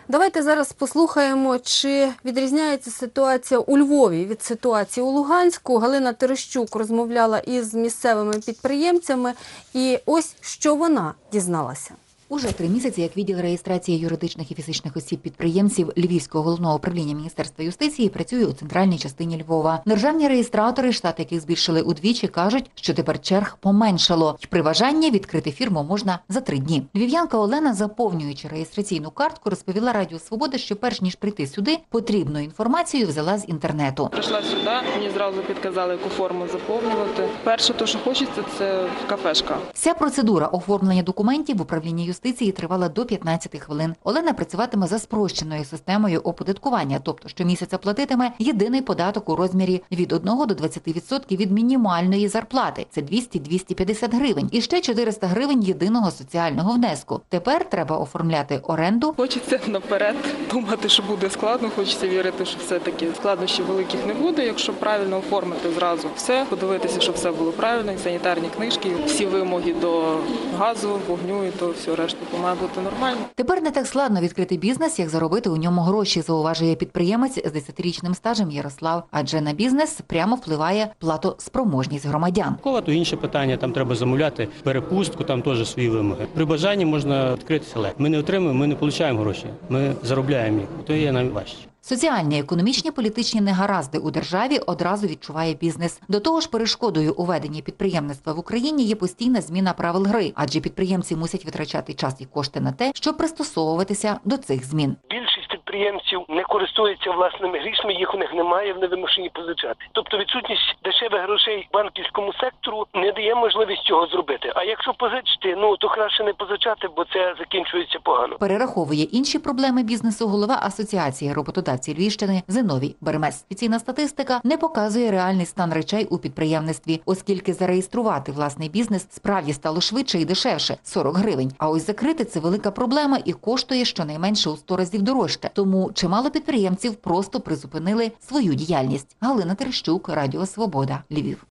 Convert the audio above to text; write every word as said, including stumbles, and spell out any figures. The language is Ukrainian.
Давайте зараз послухаємо, чи відрізняється ситуація у Львові від ситуації у Луганську. Галина Терещук розмовляла із місцевими підприємцями, і ось що вона дізналася. Уже три місяці, як відділ реєстрації юридичних і фізичних осіб-підприємців Львівського головного управління Міністерства юстиції працює у центральній частині Львова. Державні реєстратори, штат яких збільшили удвічі, кажуть, що тепер черг поменшало. І при бажанні відкрити фірму можна за три дні. Львів'янка Олена, заповнюючи реєстраційну картку, розповіла Радіо Свобода, що перш ніж прийти сюди, потрібну інформацію взяла з інтернету. Прийшла сюди, мені зразу підказали, яку форму заповнювати. Перше, то, що хочеться, це кафешка. Вся процедура оформлення документів в управлінні юстиції тривала до п'ятнадцяти хвилин. Олена працюватиме за спрощеною системою оподаткування, тобто щомісяця платитиме єдиний податок у розмірі від одного до двадцяти відсотків від мінімальної зарплати. Це двісті - двісті п'ятдесят гривень. І ще чотириста гривень єдиного соціального внеску. Тепер треба оформляти оренду. Хочеться наперед думати, що буде складно, хочеться вірити, що все-таки складнощів великих не буде, якщо правильно оформити зразу все, подивитися, щоб все було правильно, і санітарні книжки, всі вимоги до газу, вогню і то все решту. Має бути нормально. Тепер не так складно відкрити бізнес, як заробити у ньому гроші, зауважує підприємець з десятирічним стажем Ярослав. Адже на бізнес прямо впливає платоспроможність громадян. Кова, то інше питання, там треба замовляти перепустку, там теж свої вимоги. При бажанні можна відкритися легко. Ми не отримуємо, ми не отримуємо гроші, ми заробляємо їх. То є найважче. Соціальні, економічні, політичні негаразди у державі одразу відчуває бізнес. До того ж, перешкодою у веденні підприємництва в Україні є постійна зміна правил гри, адже підприємці мусять витрачати час і кошти на те, щоб пристосовуватися до цих змін. Більшість підприємців не користуються власними грішми, їх у них немає, вони вимушені позичати. Тобто відсутність дешевих грошей банківському сектору не дає можливість цього зробити. А якщо позичити, ну то краще не позичати, бо це закінчується погано. Перераховує інші проблеми бізнесу голова Асоціації роботодавців Львівщини Зиновій Бермес. Офіційна статистика не показує реальний стан речей у підприємництві, оскільки зареєструвати власний бізнес справді стало швидше і дешевше – сорок гривень. А ось закрити – це велика проблема і коштує щонайменше у сто разів дорожче. Тому чимало підприємців просто призупинили свою діяльність. Галина Терещук, Радіо Свобода, Львів.